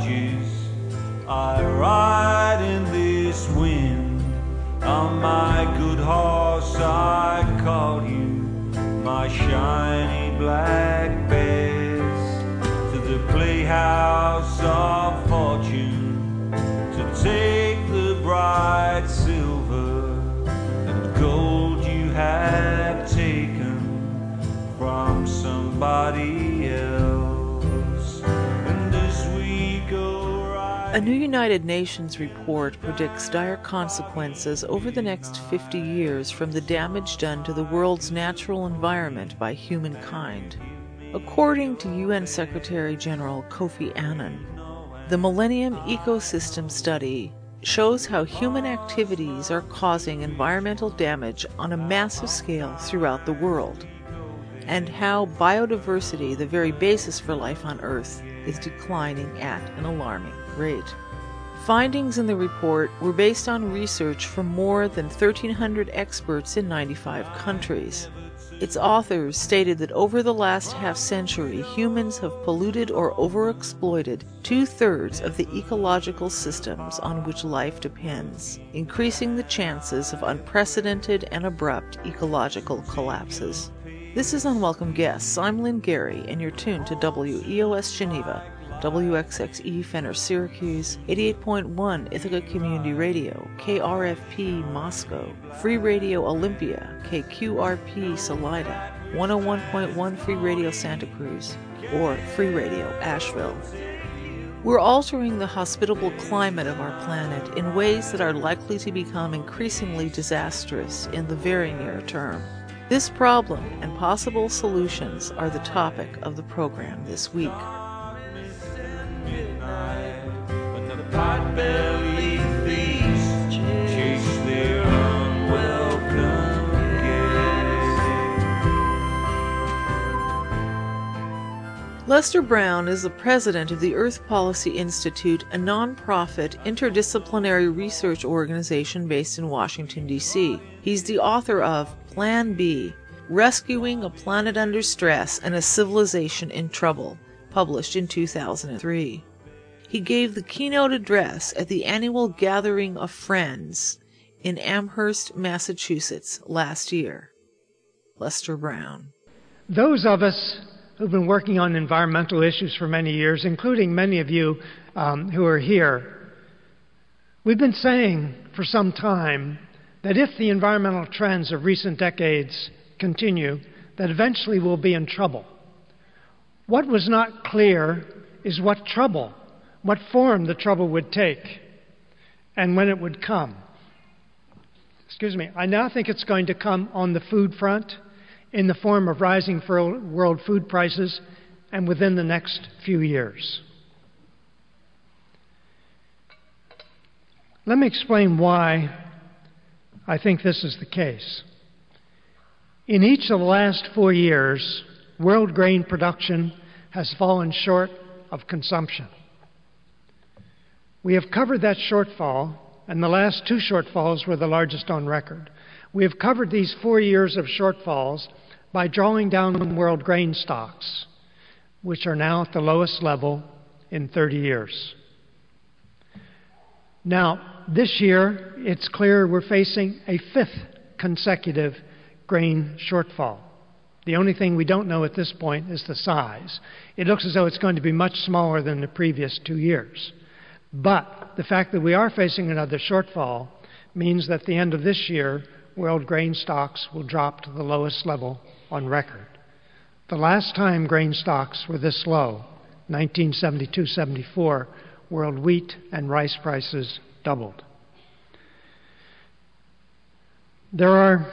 ages I ride in this wind. On my good horse I call you, my shiny black bears, to the playhouse of fortune, to take the bright silver and gold you have taken from somebody else. And as we go right... A new United Nations report predicts dire consequences over the next 50 years from the damage done to the world's natural environment by humankind. According to UN Secretary General Kofi Annan, the Millennium Ecosystem Study shows how human activities are causing environmental damage on a massive scale throughout the world, and how biodiversity, the very basis for life on Earth, is declining at an alarming rate. Findings in the report were based on research from more than 1,300 experts in 95 countries. Its authors stated that over the last half-century, humans have polluted or overexploited 2/3 of the ecological systems on which life depends, increasing the chances of unprecedented and abrupt ecological collapses. This is Unwelcome Guests. I'm Lynn Gary, and you're tuned to WEOS Geneva, WXXE Fenner Syracuse, 88.1 Ithaca Community Radio, KRFP Moscow, Free Radio Olympia, KQRP Salida, 101.1 Free Radio Santa Cruz, or Free Radio Asheville. We're altering the hospitable climate of our planet in ways that are likely to become increasingly disastrous in the very near term. This problem and possible solutions are the topic of the program this week. Pot-bellied thieves chase their unwelcome guests. Lester Brown is the president of the Earth Policy Institute, a nonprofit interdisciplinary research organization based in Washington, D.C. He's the author of Plan B, Rescuing a Planet Under Stress and a Civilization in Trouble, published in 2003. He gave the keynote address at the annual Gathering of Friends in Amherst, Massachusetts last year. Lester Brown. Those of us who've been working on environmental issues for many years, including many of you who are here, we've been saying for some time that if the environmental trends of recent decades continue, that eventually we'll be in trouble. What was not clear is what form the trouble would take, and when it would come. I now think it's going to come on the food front in the form of rising world food prices and within the next few years. Let me explain why I think this is the case. In each of the last 4 years, world grain production has fallen short of consumption. We have covered that shortfall, and the last 2 shortfalls were the largest on record. We have covered these 4 years of shortfalls by drawing down world grain stocks, which are now at the lowest level in 30 years. Now, this year, it's clear we're facing a 5th consecutive grain shortfall. The only thing we don't know at this point is the size. It looks as though it's going to be much smaller than the previous 2 years. But the fact that we are facing another shortfall means that at the end of this year, world grain stocks will drop to the lowest level on record. The last time grain stocks were this low, 1972-74, world wheat and rice prices doubled. There are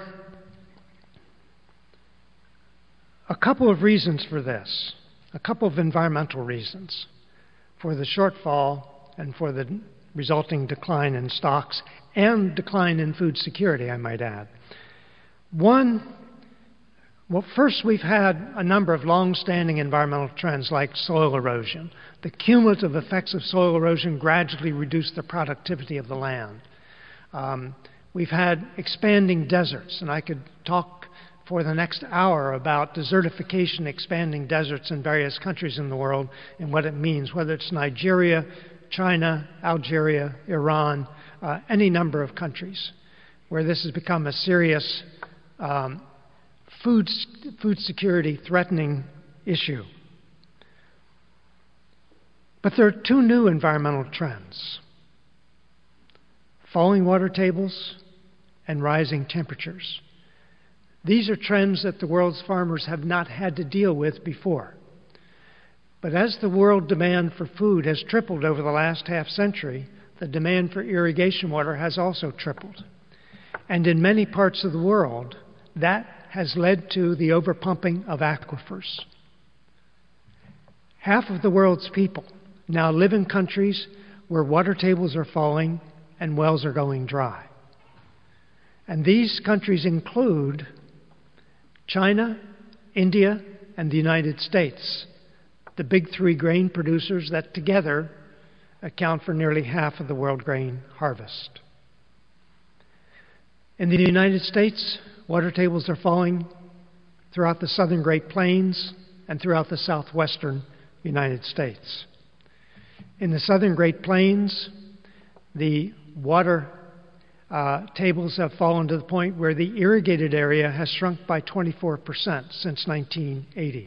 a couple of reasons for this, a couple of environmental reasons for the shortfall and for the resulting decline in stocks and decline in food security, I might add. First, we've had a number of long-standing environmental trends like soil erosion. The cumulative effects of soil erosion gradually reduce the productivity of the land. We've had expanding deserts, and I could talk for the next hour about desertification, expanding deserts in various countries in the world and what it means, whether it's Nigeria, China, Algeria, Iran, any number of countries where this has become a serious food security threatening issue. But there are two new environmental trends: falling water tables and rising temperatures. These are trends that the world's farmers have not had to deal with before. But as the world demand for food has tripled over the last half century, the demand for irrigation water has also tripled. And in many parts of the world, that has led to the overpumping of aquifers. Half of the world's people now live in countries where water tables are falling and wells are going dry. And these countries include China, India, and the United States, the big three grain producers that together account for nearly half of the world grain harvest. In the United States, water tables are falling throughout the southern Great Plains and throughout the southwestern United States. In the southern Great Plains, the water tables have fallen to the point where the irrigated area has shrunk by 24% since 1980.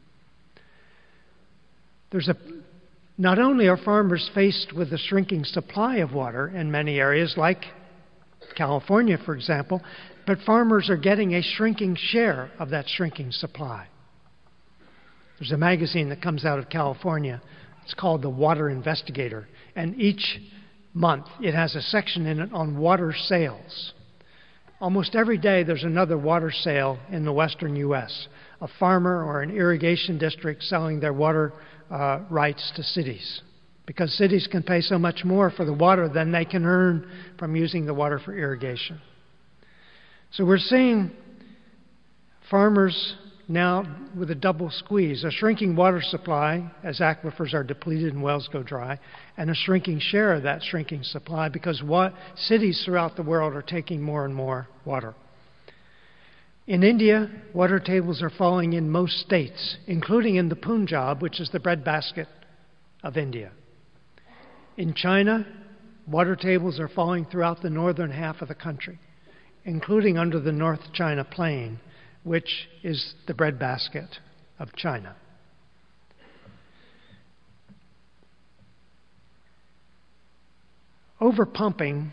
Not only are farmers faced with a shrinking supply of water in many areas, like California, for example, but farmers are getting a shrinking share of that shrinking supply. There's a magazine that comes out of California. It's called The Water Investigator, and each month it has a section in it on water sales. Almost every day there's another water sale in the western U.S., a farmer or an irrigation district selling their water rights to cities, because cities can pay so much more for the water than they can earn from using the water for irrigation. So we're seeing farmers now with a double squeeze: a shrinking water supply as aquifers are depleted and wells go dry, and a shrinking share of that shrinking supply because cities throughout the world are taking more and more water. In India, water tables are falling in most states, including in the Punjab, which is the breadbasket of India. In China, water tables are falling throughout the northern half of the country, including under the North China Plain, which is the breadbasket of China. Overpumping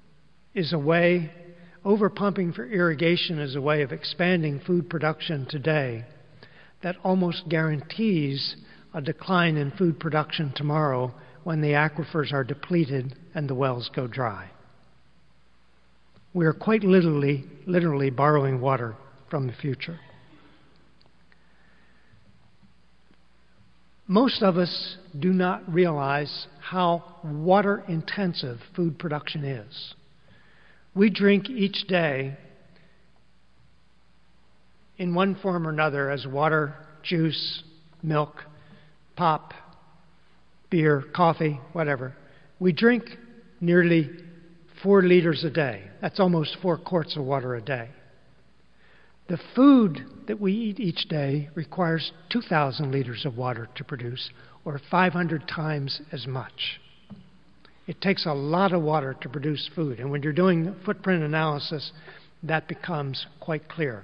for irrigation is a way of expanding food production today that almost guarantees a decline in food production tomorrow when the aquifers are depleted and the wells go dry. We are quite literally borrowing water from the future. Most of us do not realize how water-intensive food production is. We drink each day in one form or another as water, juice, milk, pop, beer, coffee, whatever. We drink nearly 4 liters a day. That's almost 4 quarts of water a day. The food that we eat each day requires 2,000 liters of water to produce, or 500 times as much. It takes a lot of water to produce food, and when you're doing footprint analysis, that becomes quite clear.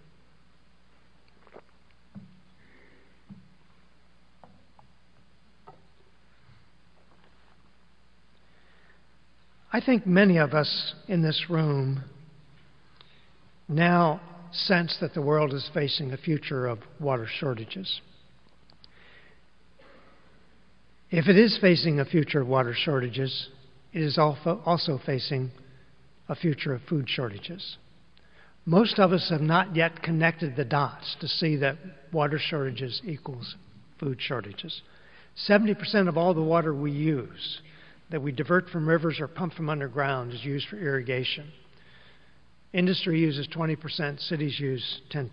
I think many of us in this room now sense that the world is facing a future of water shortages. If it is facing a future of water shortages, it is also facing a future of food shortages. Most of us have not yet connected the dots to see that water shortages equals food shortages. 70% of all the water we use that we divert from rivers or pump from underground is used for irrigation. Industry uses 20%, cities use 10%.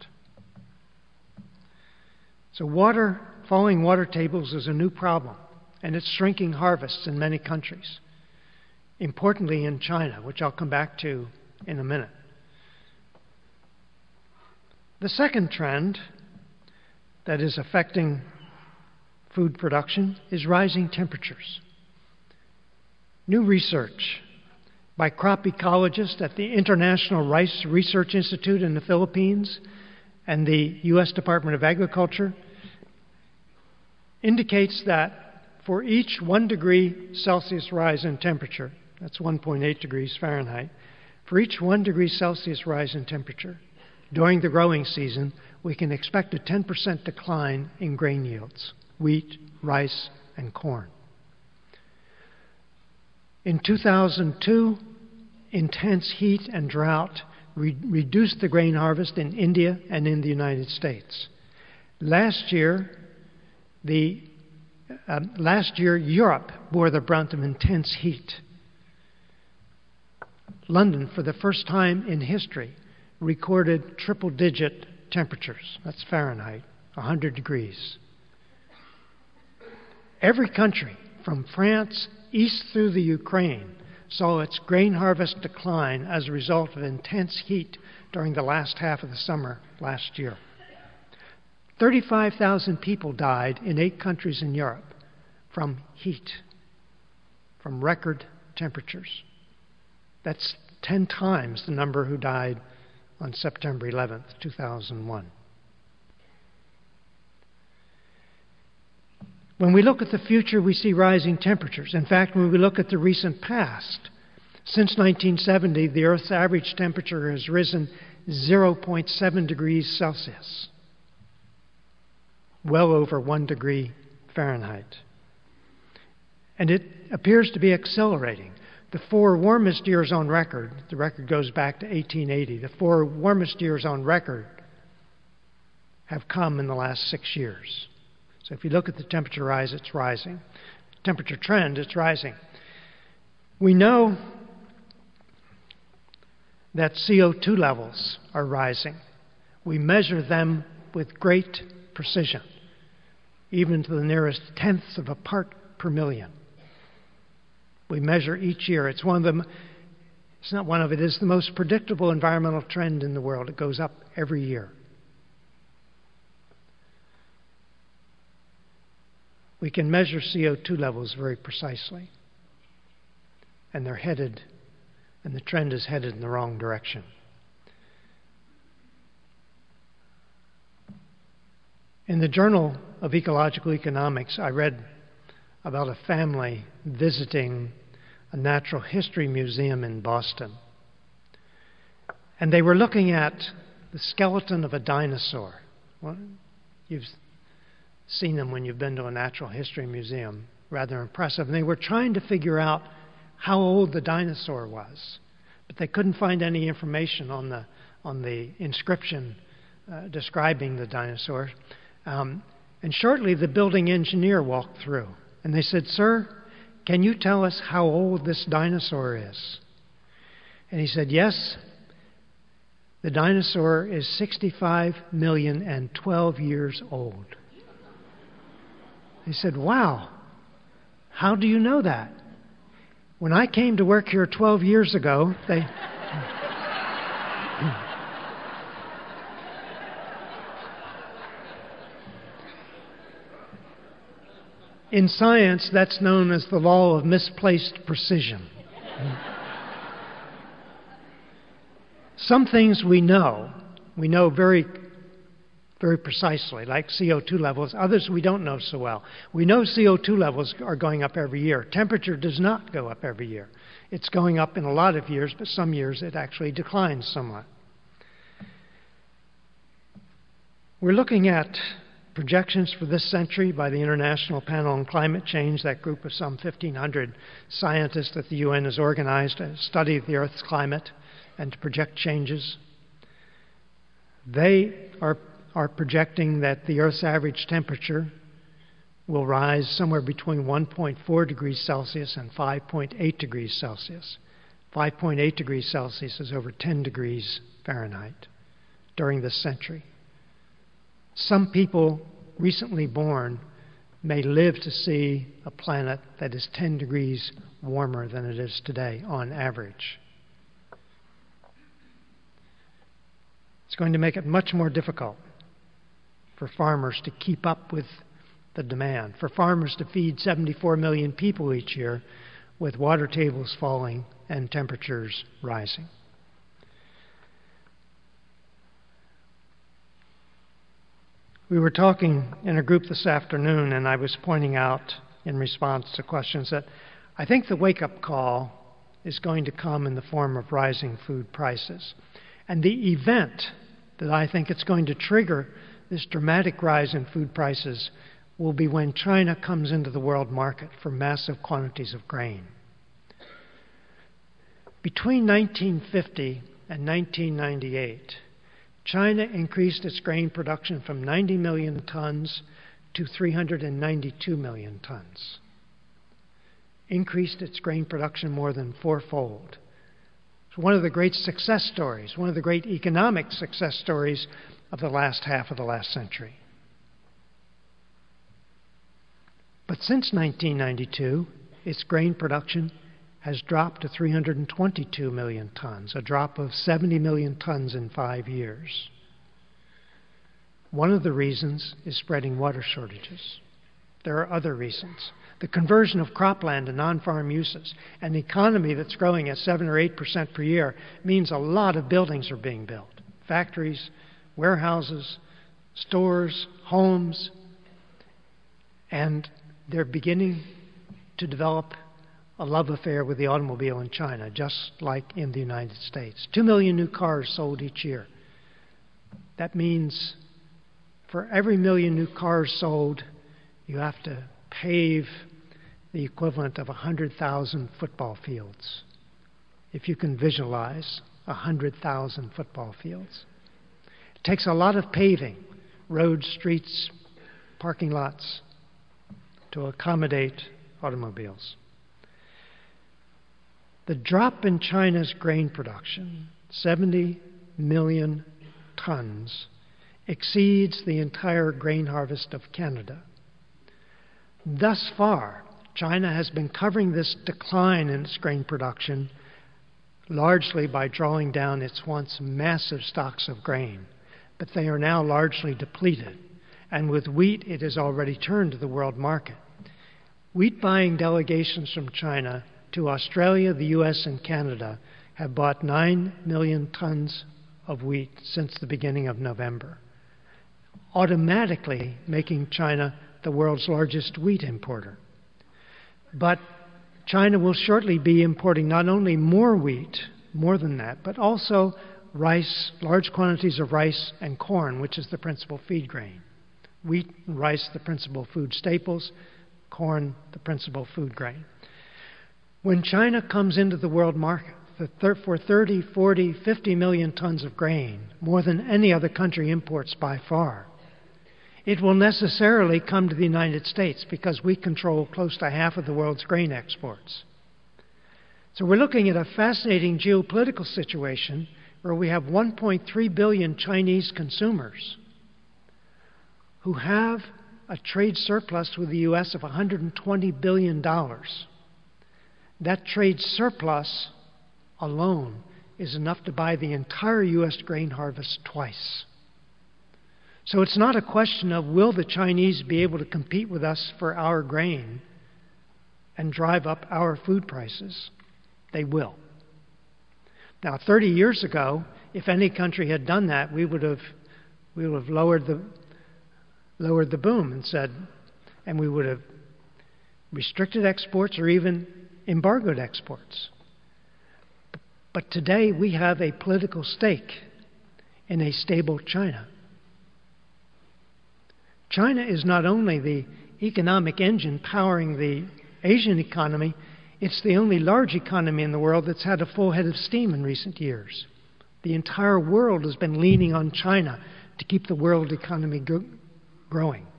So falling water tables is a new problem, and it's shrinking harvests in many countries. Importantly in China, which I'll come back to in a minute. The second trend that is affecting food production is rising temperatures. New research by crop ecologists at the International Rice Research Institute in the Philippines and the U.S. Department of Agriculture indicates that for each 1 degree Celsius rise in temperature, that's 1.8 degrees Fahrenheit, for each 1 degree Celsius rise in temperature during the growing season, we can expect a 10% decline in grain yields, wheat, rice, and corn. In 2002, intense heat and drought reduced the grain harvest in India and in the United States. Last year, Europe bore the brunt of intense heat. London, for the first time in history, recorded triple-digit temperatures. That's Fahrenheit, 100 degrees. Every country, from France east through the Ukraine, saw its grain harvest decline as a result of intense heat during the last half of the summer last year. 35,000 people died in 8 countries in Europe from heat, from record temperatures. That's 10 times the number who died on September 11th, 2001. When we look at the future, we see rising temperatures. In fact, when we look at the recent past, since 1970, the Earth's average temperature has risen 0.7 degrees Celsius, well over 1 degree Fahrenheit. And it appears to be accelerating. The 4 warmest years on record, the record goes back to 1880, the 4 warmest years on record have come in the last 6 years. So if you look at the temperature rise, it's rising. Temperature trend, it's rising. We know that CO2 levels are rising. We measure them with great precision, even to the nearest tenths of a part per million. We measure each year. It's it is the most predictable environmental trend in the world. It goes up every year. We can measure CO2 levels very precisely. And the trend is headed in the wrong direction. In the Journal of Ecological Economics, I read about a family visiting a natural history museum in Boston. And they were looking at the skeleton of a dinosaur. Well, you've seen them when you've been to a natural history museum. Rather impressive. And they were trying to figure out how old the dinosaur was. But they couldn't find any information on the inscription describing the dinosaur. And shortly, the building engineer walked through. And they said, "Sir, can you tell us how old this dinosaur is?" And he said, "Yes, the dinosaur is 65,012 years old." He said, "Wow, how do you know that?" When I came to work here 12 years ago, in science, that's known as the law of misplaced precision. Some things we know very, very precisely, like CO2 levels. Others we don't know so well. We know CO2 levels are going up every year. Temperature does not go up every year. It's going up in a lot of years, but some years it actually declines somewhat. We're looking at projections for this century by the International Panel on Climate Change, that group of some 1,500 scientists that the UN has organized to study the Earth's climate and to project changes. They are projecting that the Earth's average temperature will rise somewhere between 1.4 degrees Celsius and 5.8 degrees Celsius. 5.8 degrees Celsius is over 10 degrees Fahrenheit during this century. Some people recently born may live to see a planet that is 10 degrees warmer than it is today on average. It's going to make it much more difficult for farmers to keep up with the demand, for farmers to feed 74 million people each year with water tables falling and temperatures rising. We were talking in a group this afternoon, and I was pointing out in response to questions that I think the wake-up call is going to come in the form of rising food prices. And the event that I think it's going to trigger this dramatic rise in food prices will be when China comes into the world market for massive quantities of grain. Between 1950 and 1998, China increased its grain production from 90 million tons to 392 million tons. Increased its grain production more than fourfold. It's one of the great success stories, one of the great economic success stories of the last half of the last century. But since 1992, its grain production has dropped to 322 million tons, a drop of 70 million tons in 5 years. One of the reasons is spreading water shortages. There are other reasons. The conversion of cropland to non-farm uses, an economy that's growing at 7 or 8% per year, means a lot of buildings are being built. Factories, warehouses, stores, homes, and they're beginning to develop a love affair with the automobile in China, just like in the United States. 2 million new cars sold each year. That means for every million new cars sold, you have to pave the equivalent of 100,000 football fields. If you can visualize 100,000 football fields. It takes a lot of paving, roads, streets, parking lots, to accommodate automobiles. The drop in China's grain production, 70 million tons, exceeds the entire grain harvest of Canada. Thus far, China has been covering this decline in its grain production largely by drawing down its once massive stocks of grain, but they are now largely depleted. And with wheat, it has already turned to the world market. Wheat buying delegations from China to Australia, the US, and Canada have bought 9 million tons of wheat since the beginning of November, automatically making China the world's largest wheat importer. But China will shortly be importing not only more wheat, more than that, but also rice, large quantities of rice and corn, which is the principal feed grain. Wheat and rice, the principal food staples, corn, the principal food grain. When China comes into the world market for 30, 40, 50 million tons of grain, more than any other country imports by far, it will necessarily come to the United States because we control close to half of the world's grain exports. So we're looking at a fascinating geopolitical situation where we have 1.3 billion Chinese consumers who have a trade surplus with the U.S. of $120 billion. That trade surplus alone is enough to buy the entire U.S. grain harvest twice. So it's not a question of will the Chinese be able to compete with us for our grain and drive up our food prices. They will. Now, 30 years ago, if any country had done that, we would have lowered the boom and said, and we would have restricted exports or even embargoed exports. But today we have a political stake in a stable China. China is not only the economic engine powering the Asian economy, it's the only large economy in the world that's had a full head of steam in recent years. The entire world has been leaning on China to keep the world economy growing.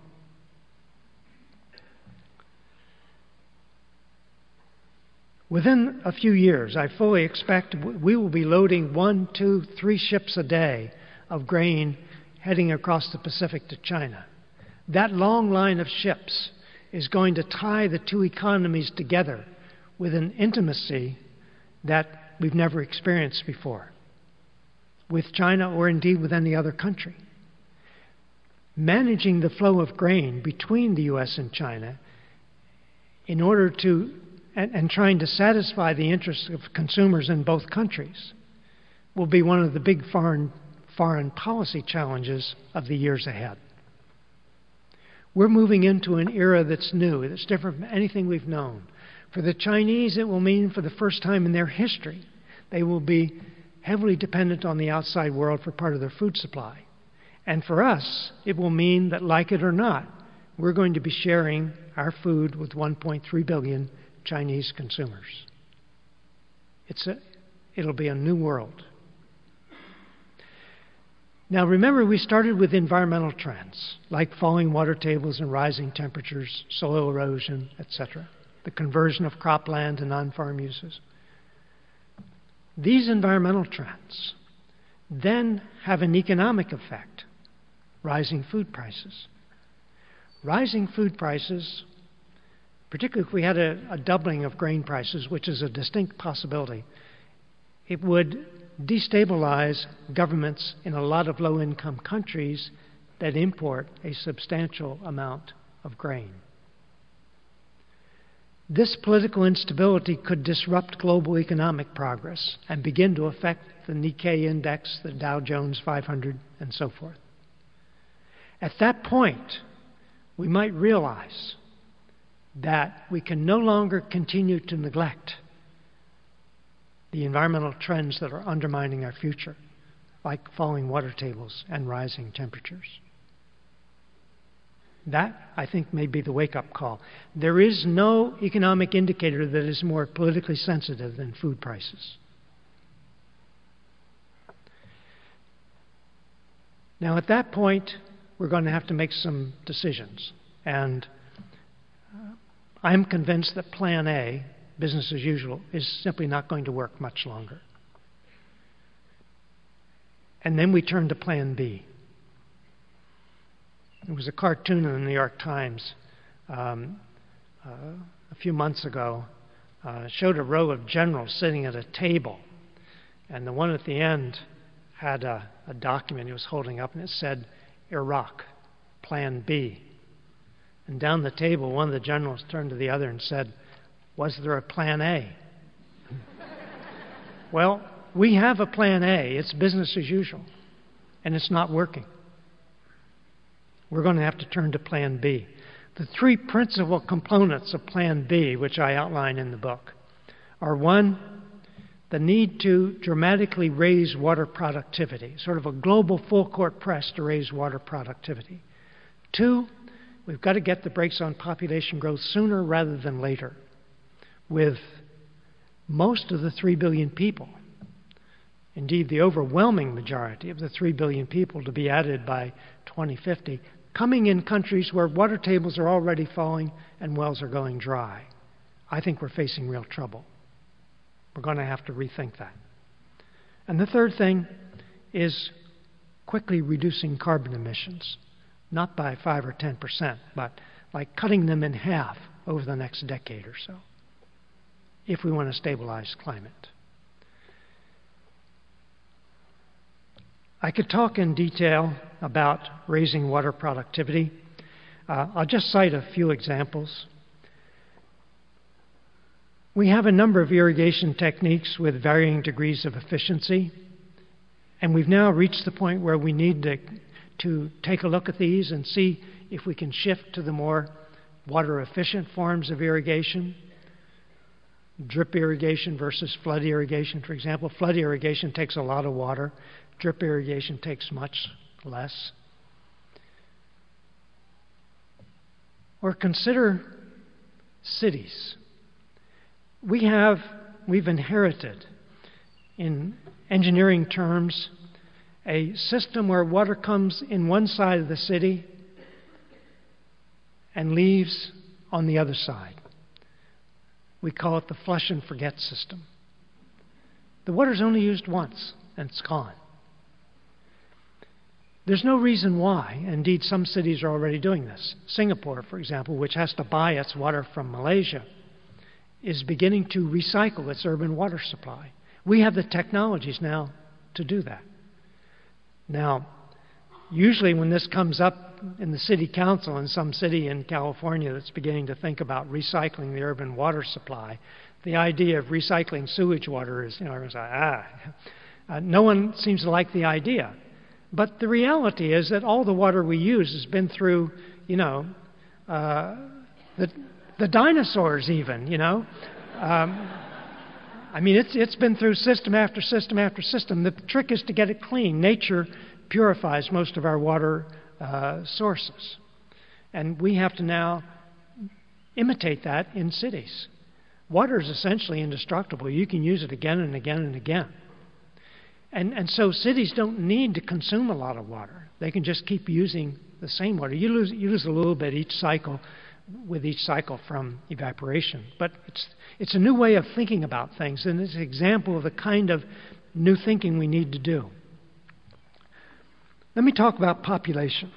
Within a few years, I fully expect we will be loading 1, 2, 3 ships a day of grain heading across the Pacific to China. That long line of ships is going to tie the two economies together with an intimacy that we've never experienced before. with China or indeed with any other country. Managing the flow of grain between the U.S. and China in order to, and trying to satisfy the interests of consumers in both countries will be one of the big foreign policy challenges of the years ahead. We're moving into an era that's new, that's different from anything we've known. For the Chinese, it will mean for the first time in their history, they will be heavily dependent on the outside world for part of their food supply. And for us, it will mean that, like it or not, we're going to be sharing our food with 1.3 billion Chinese consumers. It'll be a new world. Now remember, we started with environmental trends, like falling water tables and rising temperatures, soil erosion, etc., the conversion of cropland to non-farm uses. These environmental trends then have an economic effect, rising food prices. Rising food prices, particularly if we had a doubling of grain prices, which is a distinct possibility, it would destabilize governments in a lot of low-income countries that import a substantial amount of grain. This political instability could disrupt global economic progress and begin to affect the Nikkei index, the Dow Jones 500, and so forth. At that point, we might realize that we can no longer continue to neglect the environmental trends that are undermining our future, like falling water tables and rising temperatures. That, I think, may be the wake-up call. There is no economic indicator that is more politically sensitive than food prices. Now, at that point, we're going to have to make some decisions. And I'm convinced that Plan A, business as usual, is simply not going to work much longer. And then we turn to Plan B. There was a cartoon in the New York Times a few months ago, showed a row of generals sitting at a table. And the one at the end had a document he was holding up, and it said, Iraq, Plan B. And down the table, one of the generals turned to the other and said, was there a Plan A? Well, we have a Plan A. It's business as usual, and it's not working. We're going to have to turn to Plan B. The three principal components of Plan B, which I outline in the book, are one, the need to dramatically raise water productivity, sort of a global full-court press to raise water productivity. Two, we've got to get the brakes on population growth sooner rather than later, with most of the 3 billion people, indeed the overwhelming majority of the 3 billion people to be added by 2050, coming in countries where water tables are already falling and wells are going dry. I think we're facing real trouble. We're going to have to rethink that. And the third thing is quickly reducing carbon emissions, not by 5 or 10%, but like cutting them in half over the next decade or so, if we want to stabilize climate. I could talk in detail about raising water productivity. I'll just cite a few examples. We have a number of irrigation techniques with varying degrees of efficiency, and we've now reached the point where we need to take a look at these and see if we can shift to the more water-efficient forms of irrigation. Drip irrigation versus flood irrigation, for example. Flood irrigation takes a lot of water. Drip irrigation takes much less. Or consider cities. We've inherited, in engineering terms, a system where water comes in one side of the city and leaves on the other side. We call it the flush and forget system. The water's only used once, and it's gone. There's no reason why. Indeed, some cities are already doing this. Singapore, for example, which has to buy its water from Malaysia, is beginning to recycle its urban water supply. We have the technologies now to do that. Now, usually when this comes up in the city council in some city in California that's beginning to think about recycling the urban water supply, the idea of recycling sewage water is, everyone's like, no one seems to like the idea. But the reality is that all the water we use has been through, the dinosaurs even, it's been through system after system after system. The trick is to get it clean. Nature purifies most of our water sources. And we have to now imitate that in cities. Water is essentially indestructible. You can use it again and again and again. And so cities don't need to consume a lot of water. They can just keep using the same water. You lose a little bit each cycle from evaporation. But it's a new way of thinking about things, and it's an example of the kind of new thinking we need to do. Let me talk about population.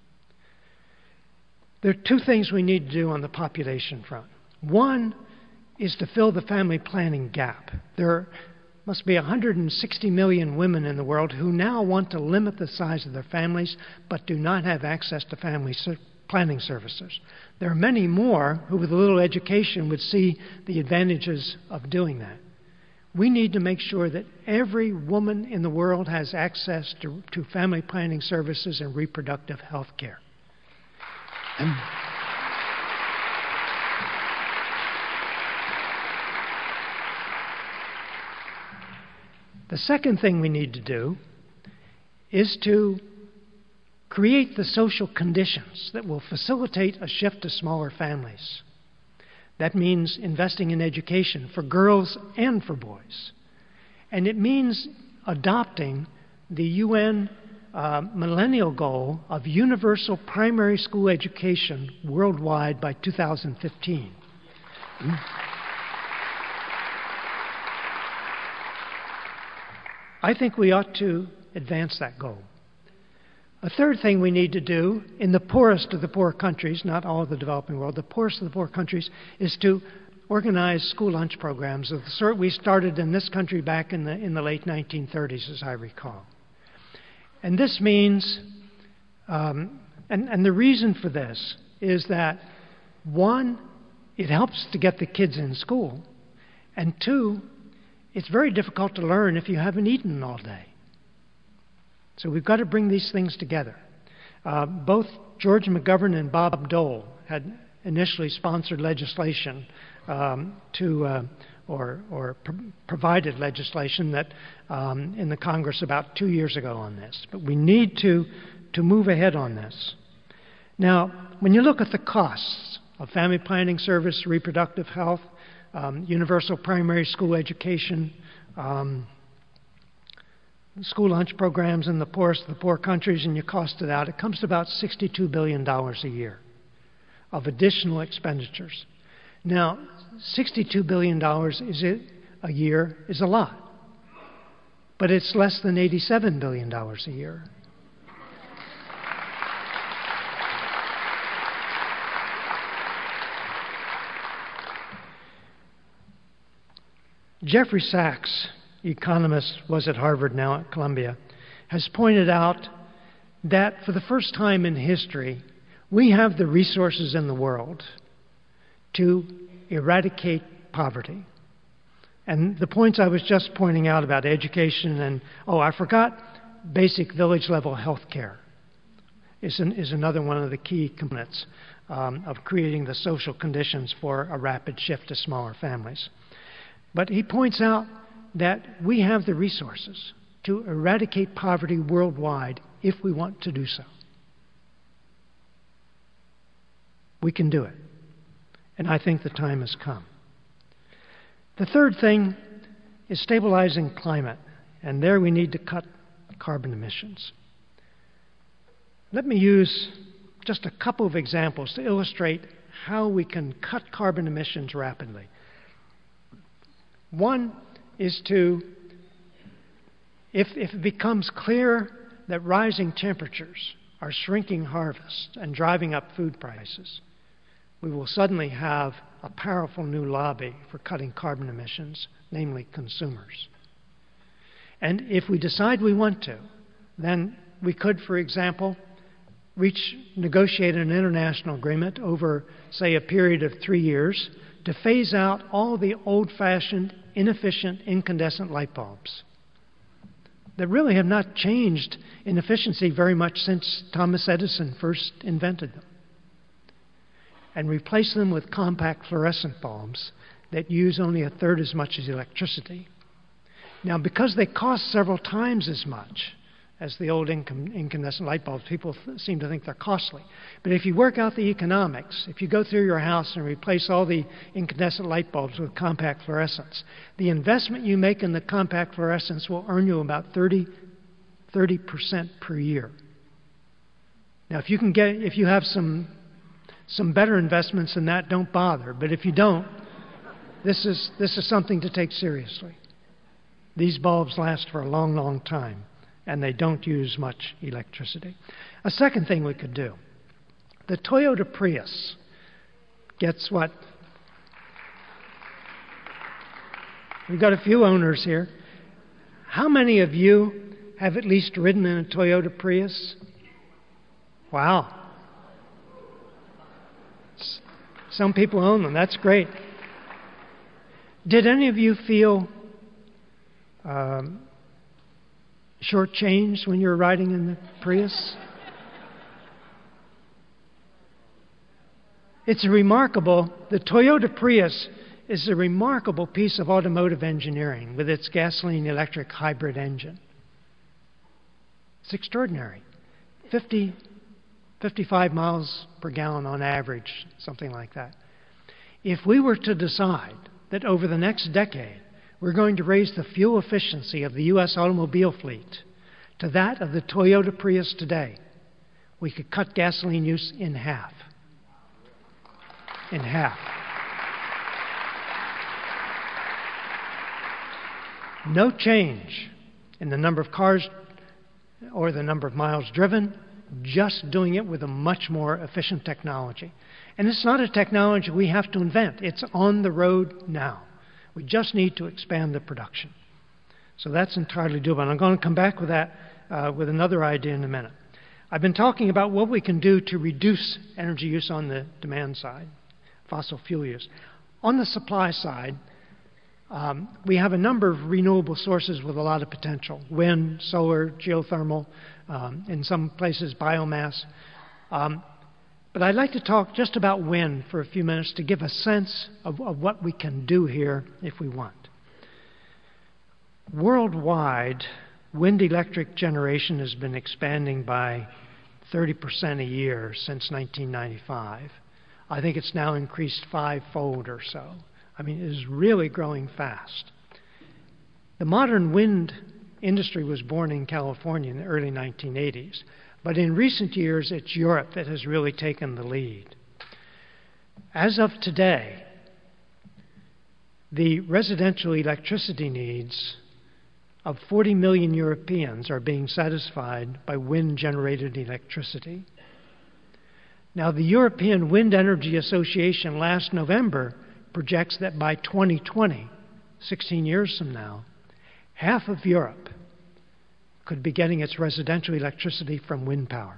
There are two things we need to do on the population front. One is to fill the family planning gap. There must be 160 million women in the world who now want to limit the size of their families but do not have access to family planning services. There are many more who with a little education would see the advantages of doing that. We need to make sure that every woman in the world has access to family planning services and reproductive health care. The second thing we need to do is to create the social conditions that will facilitate a shift to smaller families. That means investing in education for girls and for boys. And it means adopting the UN millennial goal of universal primary school education worldwide by 2015. I think we ought to advance that goal. A third thing we need to do in the poorest of the poor countries, not all of the developing world, the poorest of the poor countries, is to organize school lunch programs of the sort we started in this country back in the late 1930s, as I recall. And this means, and the reason for this is that, one, it helps to get the kids in school, and two, it's very difficult to learn if you haven't eaten all day. So we've got to bring these things together. Both George McGovern and Bob Dole had initially sponsored legislation provided legislation that in the Congress about 2 years ago on this. But we need to move ahead on this. Now, when you look at the costs of family planning service, reproductive health, universal primary school education, school lunch programs in the poorest of the poor countries, and you cost it out, it comes to about $62 billion a year of additional expenditures. Now, $62 billion a year is a lot, but it's less than $87 billion a year. Jeffrey Sachs, economist, was at Harvard, now at Columbia, has pointed out that for the first time in history, we have the resources in the world to eradicate poverty. And the points I was just pointing out about education and, I forgot, basic village-level health care is another one of the key components of creating the social conditions for a rapid shift to smaller families. But he points out that we have the resources to eradicate poverty worldwide if we want to do so. We can do it. And I think the time has come. The third thing is stabilizing climate. And there we need to cut carbon emissions. Let me use just a couple of examples to illustrate how we can cut carbon emissions rapidly. One is if it becomes clear that rising temperatures are shrinking harvests and driving up food prices, we will suddenly have a powerful new lobby for cutting carbon emissions, namely consumers. And if we decide we want to, then We could, for example, negotiate an international agreement over, say, a period of 3 years to phase out all the old-fashioned, inefficient, incandescent light bulbs that really have not changed in efficiency very much since Thomas Edison first invented them, and replace them with compact fluorescent bulbs that use only a third as much as electricity. Now, because they cost several times as much as the old incandescent light bulbs, people seem to think they're costly. But if you work out the economics, if you go through your house and replace all the incandescent light bulbs with compact fluorescents, the investment you make in the compact fluorescents will earn you about 30% per year. Now, if you have some better investments than that, don't bother. But if you don't, this is something to take seriously. These bulbs last for a long, long time, and they don't use much electricity. A second thing we could do, the Toyota Prius gets what? We've got a few owners here. How many of you have at least ridden in a Toyota Prius? Wow. Some people own them. That's great. Did any of you feel shortchanged when you were riding in the Prius? The Toyota Prius is a remarkable piece of automotive engineering with its gasoline-electric hybrid engine. It's extraordinary. 55 miles per gallon on average, something like that. If we were to decide that over the next decade we're going to raise the fuel efficiency of the U.S. automobile fleet to that of the Toyota Prius today, we could cut gasoline use in half. In half. No change in the number of cars or the number of miles driven, just doing it with a much more efficient technology. And it's not a technology we have to invent. It's on the road now. We just need to expand the production. So that's entirely doable. And I'm going to come back with that with another idea in a minute. I've been talking about what we can do to reduce energy use on the demand side, fossil fuel use. On the supply side, we have a number of renewable sources with a lot of potential: wind, solar, geothermal, in some places biomass. But I'd like to talk just about wind for a few minutes to give a sense of what we can do here if we want. Worldwide, wind electric generation has been expanding by 30% a year since 1995. I think it's now increased 5-fold or so. I mean, it is really growing fast. The modern wind industry was born in California in the early 1980s. But in recent years, it's Europe that has really taken the lead. As of today, the residential electricity needs of 40 million Europeans are being satisfied by wind-generated electricity. Now, the European Wind Energy Association last November projects that by 2020, 16 years from now, half of Europe could be getting its residential electricity from wind power.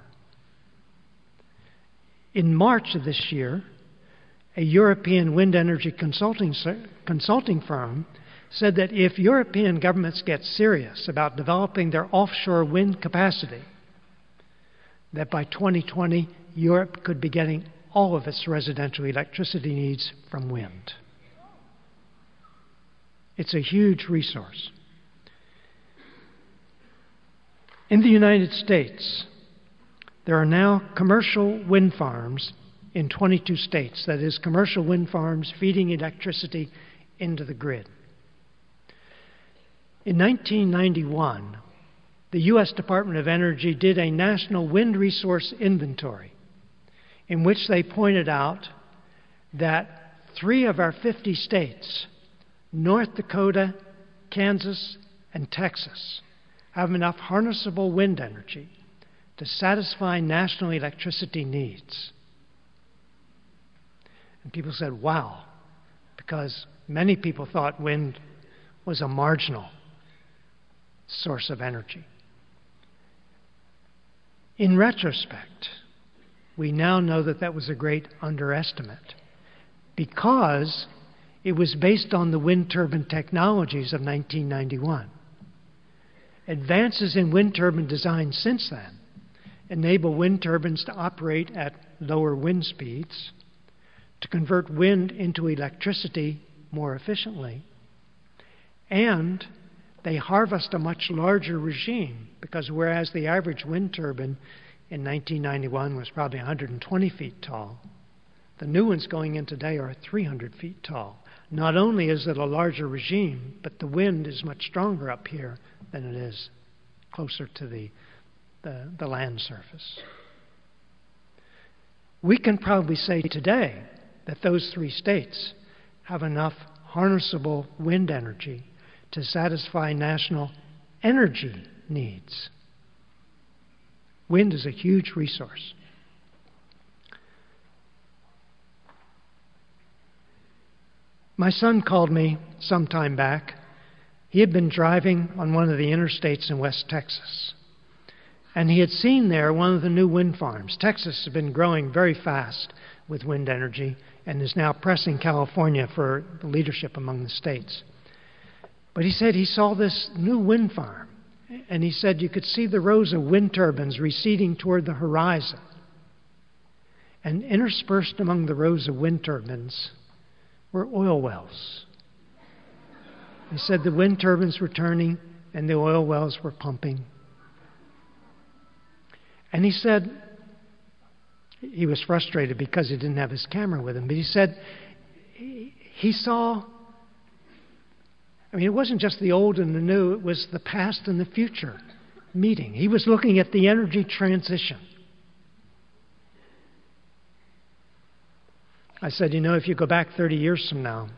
In March of this year, a European wind energy consulting firm said that if European governments get serious about developing their offshore wind capacity, that by 2020, Europe could be getting all of its residential electricity needs from wind. It's a huge resource. In the United States, there are now commercial wind farms in 22 states. That is, commercial wind farms feeding electricity into the grid. In 1991, the U.S. Department of Energy did a national wind resource inventory in which they pointed out that 3 of our 50 states, North Dakota, Kansas, and Texas, have enough harnessable wind energy to satisfy national electricity needs. And people said, wow, because many people thought wind was a marginal source of energy. In retrospect, we now know that that was a great underestimate because it was based on the wind turbine technologies of 1991. Advances in wind turbine design since then enable wind turbines to operate at lower wind speeds, to convert wind into electricity more efficiently, and they harvest a much larger regime because whereas the average wind turbine in 1991 was probably 120 feet tall, the new ones going in today are 300 feet tall. Not only is it a larger regime, but the wind is much stronger up here than it is closer to the land surface. We can probably say today that those three states have enough harnessable wind energy to satisfy national energy needs. Wind is a huge resource. My son called me some time back. He had been driving on one of the interstates in West Texas, and he had seen there one of the new wind farms. Texas has been growing very fast with wind energy and is now pressing California for leadership among the states. But he said he saw this new wind farm, and he said you could see the rows of wind turbines receding toward the horizon. And interspersed among the rows of wind turbines were oil wells. He said the wind turbines were turning and the oil wells were pumping. And he said he was frustrated because he didn't have his camera with him, but he said he saw, it wasn't just the old and the new, it was the past and the future meeting. He was looking at the energy transition. I said, if you go back 30 years from now,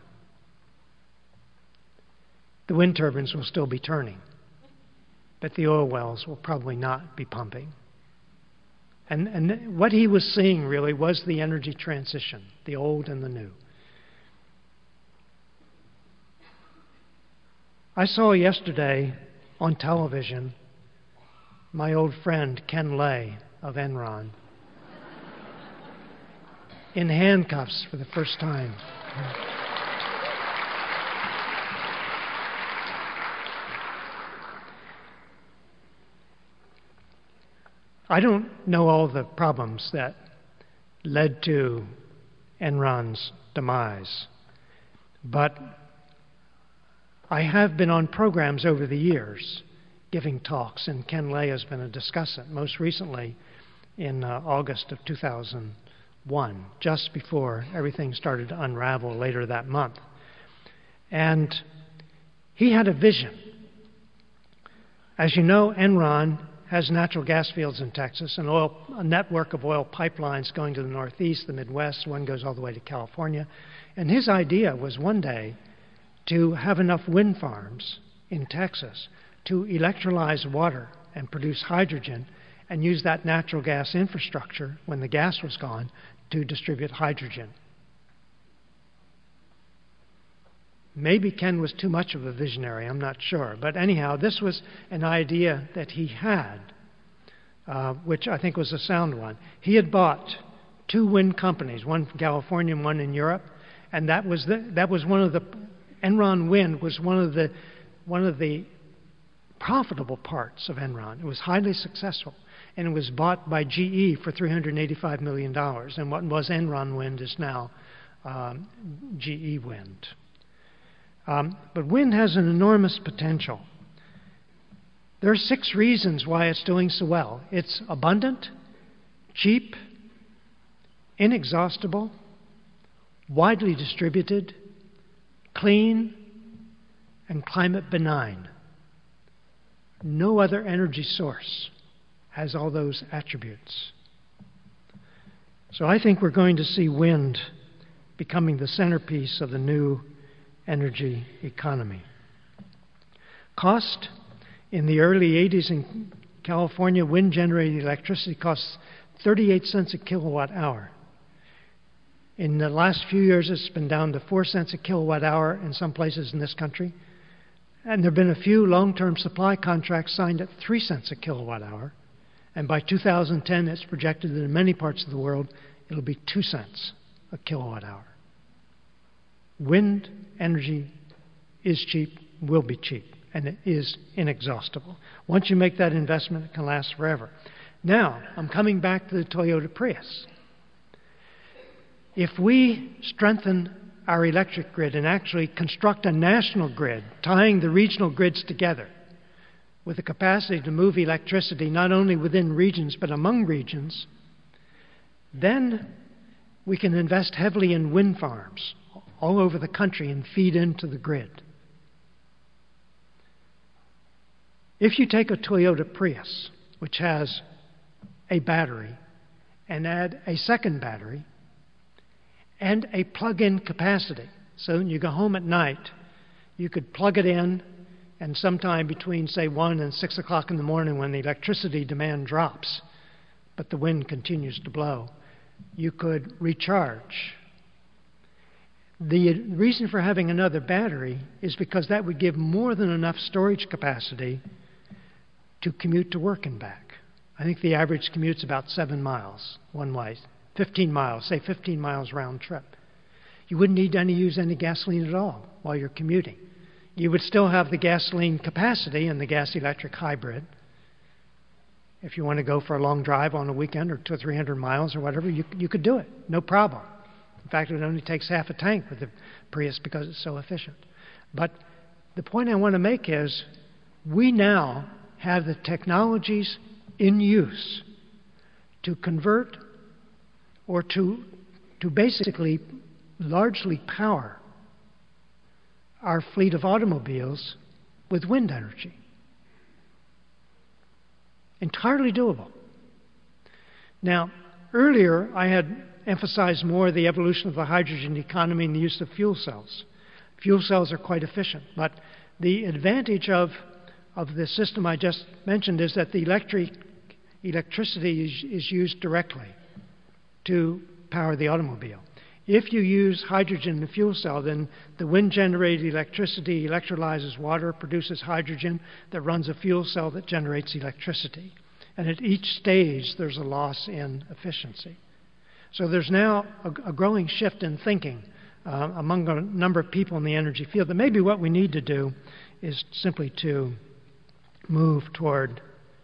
the wind turbines will still be turning, but the oil wells will probably not be pumping. And what he was seeing really was the energy transition, the old and the new. I saw yesterday on television my old friend Ken Lay of Enron in handcuffs for the first time. I don't know all the problems that led to Enron's demise, but I have been on programs over the years giving talks, and Ken Lay has been a discussant, most recently in August of 2001, just before everything started to unravel later that month. And he had a vision. As you know, Enron has natural gas fields in Texas, and a network of oil pipelines going to the Northeast, the Midwest. One goes all the way to California. And his idea was one day to have enough wind farms in Texas to electrolyze water and produce hydrogen and use that natural gas infrastructure, when the gas was gone, to distribute hydrogen. Maybe Ken was too much of a visionary, I'm not sure. But anyhow, this was an idea that he had, which I think was a sound one. He had bought two wind companies, one from California and one in Europe, and that was one of the Enron Wind was one of the profitable parts of Enron. It was highly successful, and it was bought by GE for $385 million. And what was Enron Wind is now GE Wind. But wind has an enormous potential. There are 6 reasons why it's doing so well. It's abundant, cheap, inexhaustible, widely distributed, clean, and climate benign. No other energy source has all those attributes. So I think we're going to see wind becoming the centerpiece of the new energy economy. Cost: in the early 80s in California, wind-generated electricity costs 38 cents a kilowatt hour. In the last few years, it's been down to 4 cents a kilowatt hour in some places in this country. And there have been a few long-term supply contracts signed at 3 cents a kilowatt hour. And by 2010, it's projected that in many parts of the world, it'll be 2 cents a kilowatt hour. Wind energy is cheap, will be cheap, and it is inexhaustible. Once you make that investment, it can last forever. Now, I'm coming back to the Toyota Prius. If we strengthen our electric grid and actually construct a national grid, tying the regional grids together with the capacity to move electricity not only within regions but among regions, then we can invest heavily in wind farms all over the country and feed into the grid. If you take a Toyota Prius, which has a battery, and add a second battery, and a plug-in capacity, so when you go home at night, you could plug it in, and sometime between, say, 1 and 6 o'clock in the morning when the electricity demand drops, but the wind continues to blow, you could recharge. The reason for having another battery is because that would give more than enough storage capacity to commute to work and back. I think the average commute's about 7 miles one way, 15 miles, say 15 miles round trip. You wouldn't need to use any gasoline at all while you're commuting. You would still have the gasoline capacity in the gas-electric hybrid. If you want to go for a long drive on a weekend or 200 or 300 miles or whatever, you could do it, no problem. In fact, it only takes half a tank with the Prius because it's so efficient. But the point I want to make is we now have the technologies in use to convert or to basically largely power our fleet of automobiles with wind energy. Entirely doable. Now, earlier I had emphasized more the evolution of the hydrogen economy and the use of fuel cells. Fuel cells are quite efficient, but the advantage of the system I just mentioned is that the electricity is used directly to power the automobile. If you use hydrogen in the fuel cell, then the wind-generated electricity electrolyzes water, produces hydrogen that runs a fuel cell that generates electricity. And at each stage, there's a loss in efficiency. So there's now a growing shift in thinking among a number of people in the energy field that maybe what we need to do is simply to move toward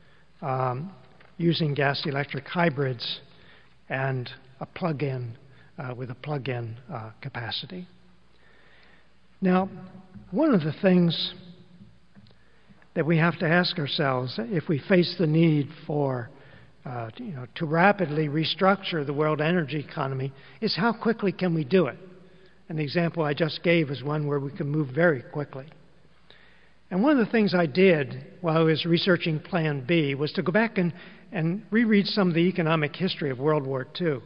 using gas-electric hybrids and a plug-in with a plug-in capacity. Now, one of the things that we have to ask ourselves if we face the need for to rapidly restructure the world energy economy is how quickly can we do it? And the example I just gave is one where we can move very quickly. And one of the things I did while I was researching Plan B was to go back and reread some of the economic history of World War II.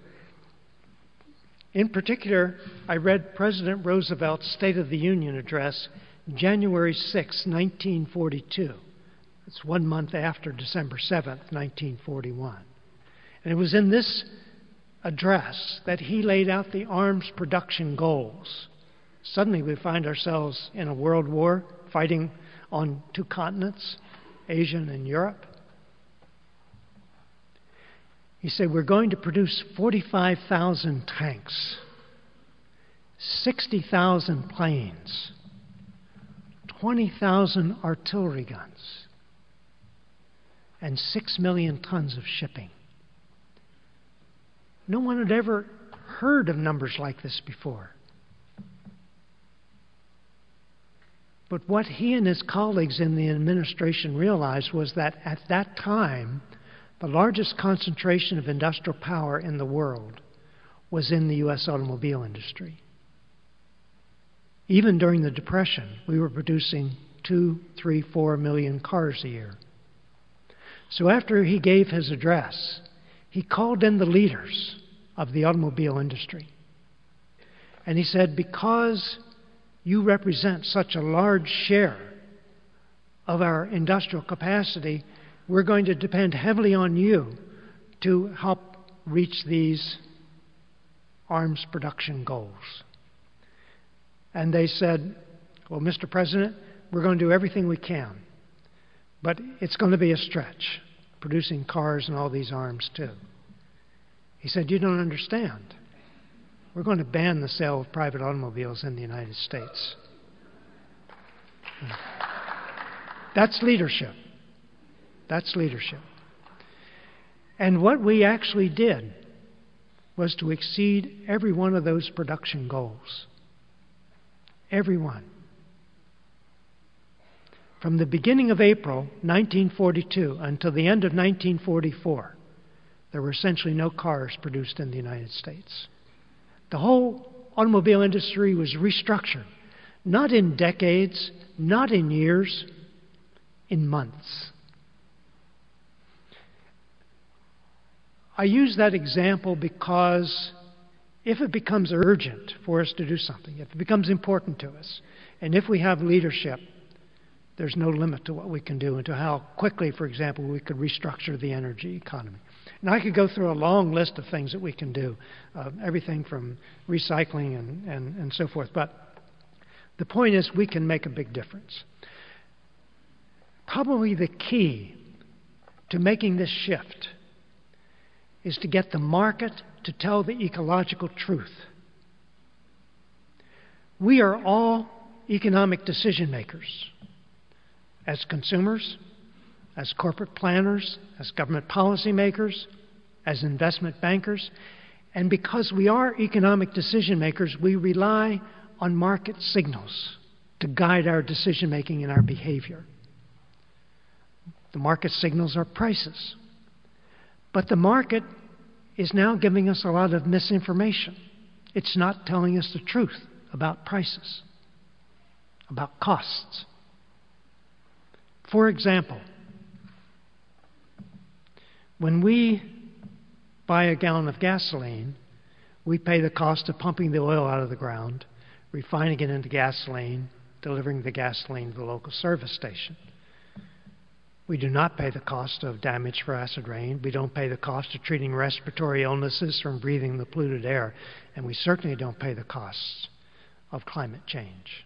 In particular, I read President Roosevelt's State of the Union address, January 6, 1942. It's 1 month after December 7th, 1941. And it was in this address that he laid out the arms production goals. Suddenly we find ourselves in a world war, fighting on 2 continents, Asia and Europe. He said, we're going to produce 45,000 tanks, 60,000 planes, 20,000 artillery guns, and 6 million tons of shipping. No one had ever heard of numbers like this before. But what he and his colleagues in the administration realized was that at that time, the largest concentration of industrial power in the world was in the U.S. automobile industry. Even during the Depression, we were producing 2, 3, 4 million cars a year. So after he gave his address, he called in the leaders of the automobile industry. And he said, because you represent such a large share of our industrial capacity, we're going to depend heavily on you to help reach these arms production goals. And they said, well, Mr. President, we're going to do everything we can, but it's going to be a stretch. producing cars and all these arms too. He said, "You don't understand. We're going to ban the sale of private automobiles in the United States." That's leadership. That's leadership. And what we actually did was to exceed every one of those production goals. Every one. From the beginning of April 1942 until the end of 1944, there were essentially no cars produced in the United States. The whole automobile industry was restructured, not in decades, not in years, in months. I use that example because if it becomes urgent for us to do something, if it becomes important to us, and if we have leadership, there's no limit to what we can do and to how quickly, for example, we could restructure the energy economy. And I could go through a long list of things that we can do, everything from recycling and so forth. But the point is we can make a big difference. Probably the key to making this shift is to get the market to tell the ecological truth. We are all economic decision makers. As consumers, as corporate planners, as government policymakers, as investment bankers. And because we are economic decision makers, we rely on market signals to guide our decision making and our behavior. The market signals are prices. But the market is now giving us a lot of misinformation. It's not telling us the truth about prices, about costs. For example, when we buy a gallon of gasoline, we pay the cost of pumping the oil out of the ground, refining it into gasoline, delivering the gasoline to the local service station. We do not pay the cost of damage for acid rain. We don't pay the cost of treating respiratory illnesses from breathing the polluted air. And we certainly don't pay the costs of climate change.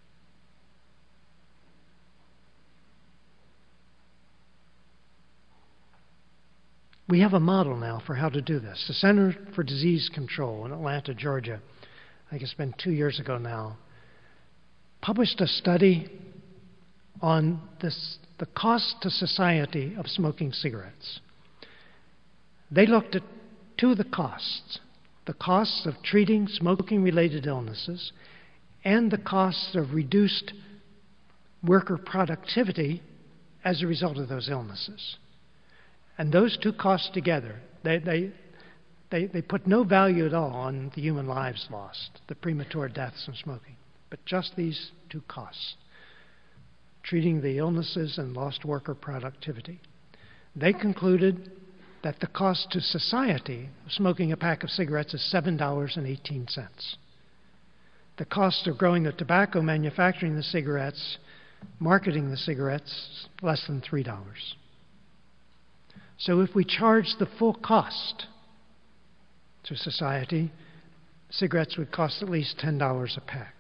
We have a model now for how to do this. The Center for Disease Control in Atlanta, Georgia, I think it's been 2 years ago now, published a study on the cost to society of smoking cigarettes. They looked at two of the costs of treating smoking-related illnesses and the costs of reduced worker productivity as a result of those illnesses. And those two costs together, they put no value at all on the human lives lost, the premature deaths from smoking, but just these two costs, treating the illnesses and lost worker productivity. They concluded that the cost to society of smoking a pack of cigarettes is $7.18. The cost of growing the tobacco, manufacturing the cigarettes, marketing the cigarettes, less than $3. So if we charge the full cost to society, cigarettes would cost at least $10 a pack.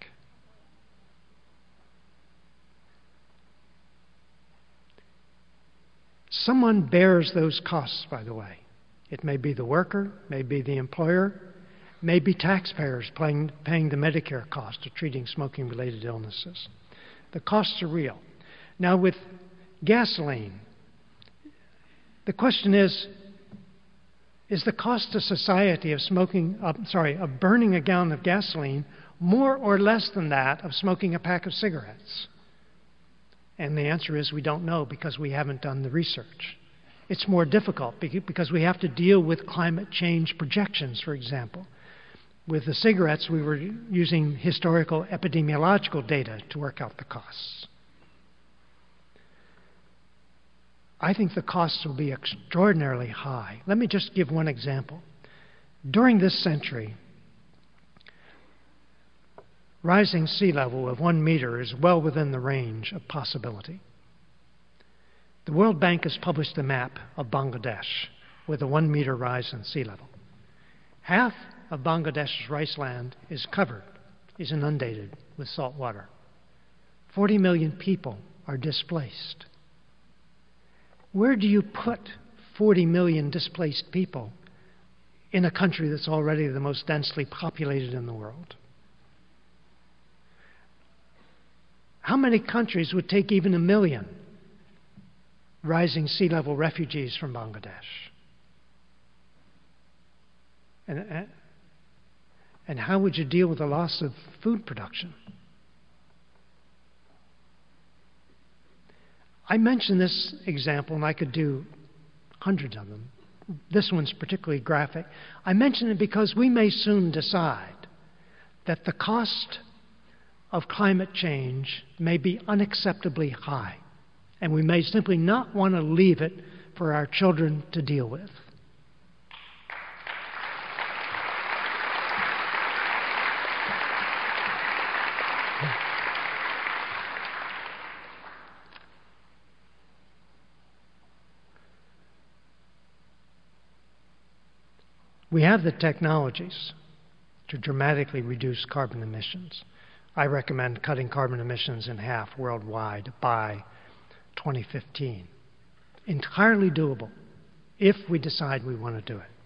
Someone bears those costs, by the way. It may be the worker, may be the employer, may be taxpayers paying the Medicare cost of treating smoking-related illnesses. The costs are real. Now with gasoline, the question is the cost to society of of burning a gallon of gasoline more or less than that of smoking a pack of cigarettes? And the answer is we don't know because we haven't done the research. It's more difficult because we have to deal with climate change projections, for example. With the cigarettes, we were using historical epidemiological data to work out the costs. I think the costs will be extraordinarily high. Let me just give one example. During this century, rising sea level of 1 meter is well within the range of possibility. The World Bank has published a map of Bangladesh with a 1 meter rise in sea level. Half of Bangladesh's rice land is inundated with salt water. 40 million people are displaced. Where do you put 40 million displaced people in a country that's already the most densely populated in the world? How many countries would take even 1 million rising sea level refugees from Bangladesh? And how would you deal with the loss of food production? I mentioned this example, and I could do hundreds of them. This one's particularly graphic. I mention it because we may soon decide that the cost of climate change may be unacceptably high, and we may simply not want to leave it for our children to deal with. We have the technologies to dramatically reduce carbon emissions. I recommend cutting carbon emissions in half worldwide by 2015. Entirely doable if we decide we want to do it.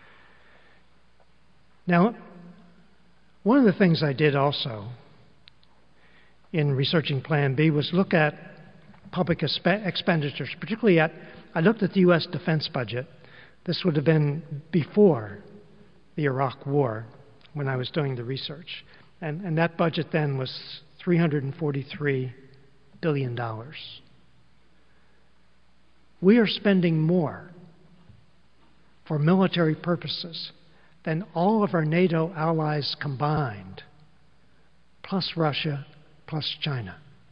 Now, one of the things I did also in researching Plan B was look at public expenditures, particularly I looked at the U.S. defense budget. This would have been before the Iraq War when I was doing the research. And that budget then was $343 billion. We are spending more for military purposes than all of our NATO allies combined, plus Russia, plus China.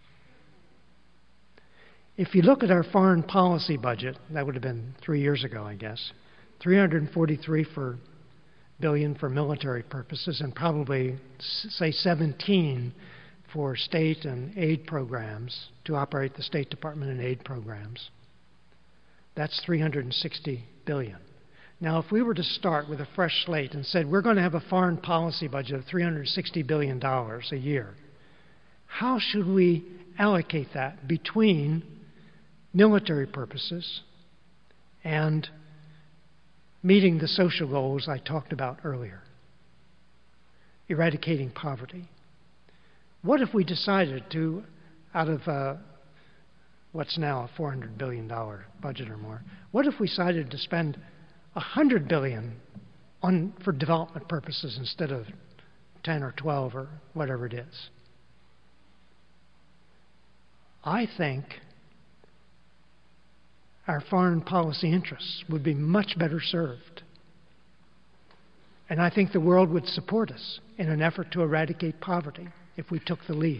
If you look at our foreign policy budget, that would have been 3 years ago, I guess, $343 billion for military purposes, and probably, say, 17 for state and aid programs to operate the State Department and aid programs. That's $360 billion. Now, if we were to start with a fresh slate and said we're going to have a foreign policy budget of $360 billion a year, how should we allocate that between military purposes and meeting the social goals I talked about earlier, eradicating poverty? What if we decided to, out of what's now a $400 billion budget or more, what if we decided to spend $100 billion for development purposes instead of 10 or 12 or whatever it is? I think our foreign policy interests would be much better served. And I think the world would support us in an effort to eradicate poverty if we took the lead.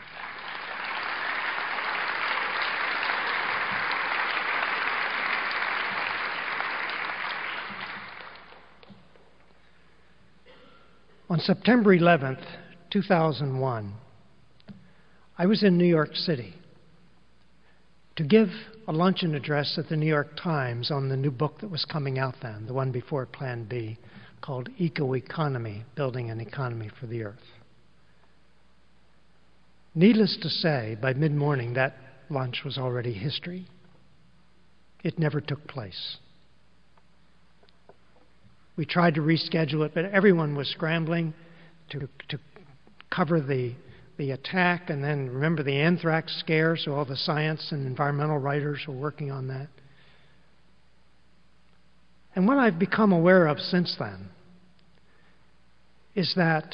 On September 11th, 2001, I was in New York City to give a luncheon address at the New York Times on the new book that was coming out then, the one before Plan B, called Eco-Economy, Building an Economy for the Earth. Needless to say, by mid-morning, that lunch was already history. It never took place. We tried to reschedule it, but everyone was scrambling to cover the attack, and then remember the anthrax scare, so all the science and environmental writers were working on that. And what I've become aware of since then is that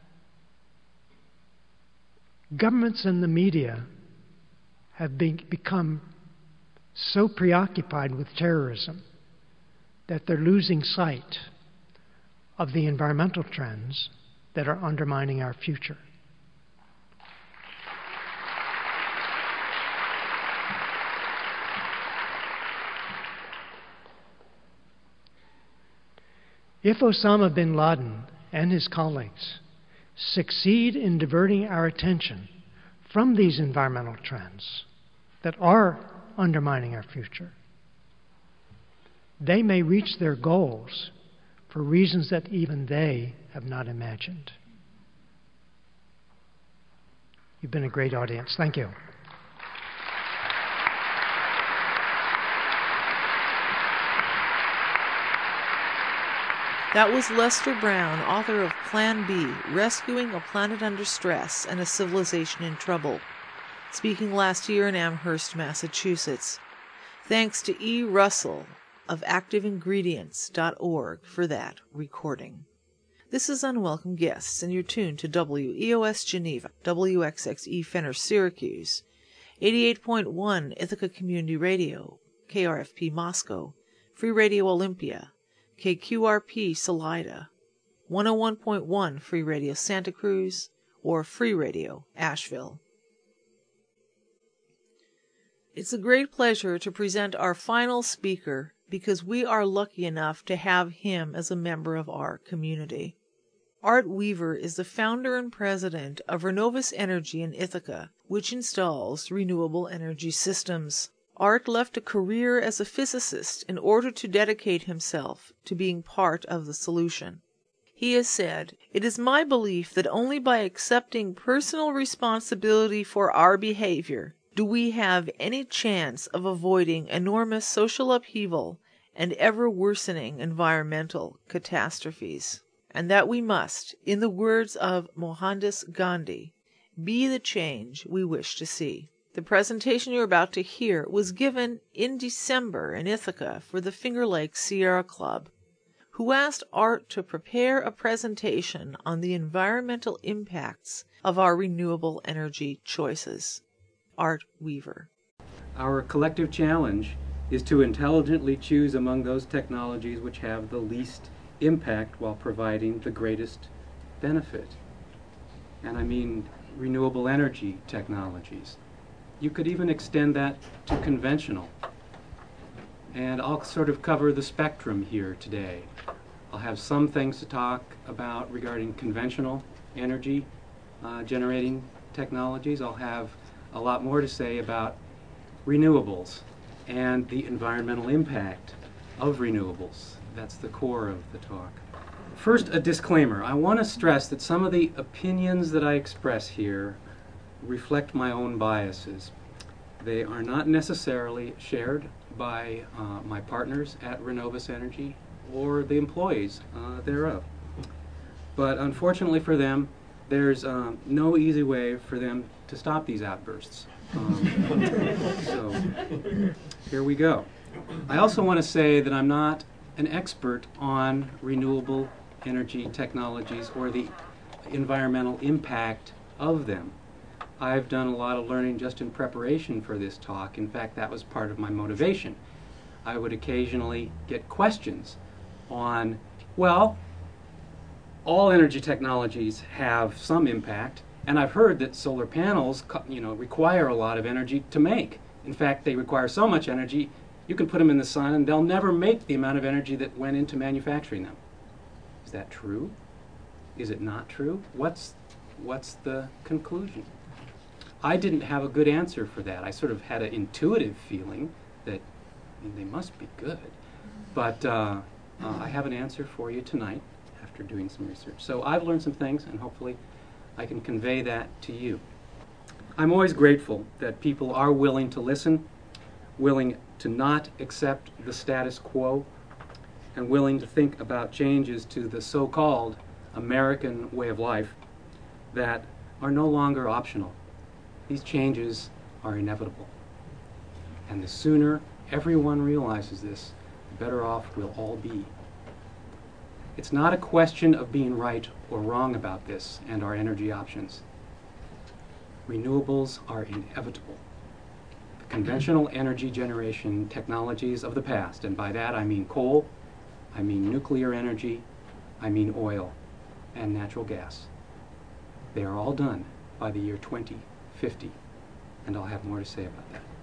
governments and the media have become so preoccupied with terrorism that they're losing sight of the environmental trends that are undermining our future. If Osama bin Laden and his colleagues succeed in diverting our attention from these environmental trends that are undermining our future, they may reach their goals for reasons that even they have not imagined. You've been a great audience. Thank you. That was Lester Brown, author of Plan B, Rescuing a Planet Under Stress and a Civilization in Trouble, speaking last year in Amherst, Massachusetts. Thanks to E. Russell of ActiveIngredients.org for that recording. This is Unwelcome Guests, and you're tuned to WEOS Geneva, WXXE Fenner Syracuse, 88.1 Ithaca Community Radio, KRFP Moscow, Free Radio Olympia, KQRP Salida, 101.1 Free Radio Santa Cruz, or Free Radio Asheville. It's a great pleasure to present our final speaker because we are lucky enough to have him as a member of our community. Art Weaver is the founder and president of Renovus Energy in Ithaca, which installs renewable energy systems. Art left a career as a physicist in order to dedicate himself to being part of the solution. He has said, "It is my belief that only by accepting personal responsibility for our behavior do we have any chance of avoiding enormous social upheaval and ever-worsening environmental catastrophes, and that we must, in the words of Mohandas Gandhi, be the change we wish to see." The presentation you're about to hear was given in December in Ithaca for the Finger Lakes Sierra Club, who asked Art to prepare a presentation on the environmental impacts of our renewable energy choices. Art Weaver. Our collective challenge is to intelligently choose among those technologies which have the least impact while providing the greatest benefit. And I mean renewable energy technologies. You could even extend that to conventional. And I'll sort of cover the spectrum here today. I'll have some things to talk about regarding conventional energy generating technologies. I'll have a lot more to say about renewables and the environmental impact of renewables. That's the core of the talk. First, a disclaimer. I want to stress that some of the opinions that I express here reflect my own biases. They are not necessarily shared by my partners at Renovus Energy or the employees thereof. But unfortunately for them, there's no easy way for them to stop these outbursts. So here we go. I also want to say that I'm not an expert on renewable energy technologies or the environmental impact of them. I've done a lot of learning just in preparation for this talk. In fact, that was part of my motivation. I would occasionally get questions on, well, all energy technologies have some impact, and I've heard that solar panels, require a lot of energy to make. In fact, they require so much energy, you can put them in the sun and they'll never make the amount of energy that went into manufacturing them. Is that true? Is it not true? What's the conclusion? I didn't have a good answer for that. I sort of had an intuitive feeling that they must be good. But I have an answer for you tonight after doing some research. So I've learned some things, and hopefully I can convey that to you. I'm always grateful that people are willing to listen, willing to not accept the status quo, and willing to think about changes to the so-called American way of life that are no longer optional. These changes are inevitable. And the sooner everyone realizes this, the better off we'll all be. It's not a question of being right or wrong about this and our energy options. Renewables are inevitable. The conventional energy generation technologies of the past, and by that I mean coal, I mean nuclear energy, I mean oil and natural gas. They are all done by the year 2050, and I'll have more to say about that.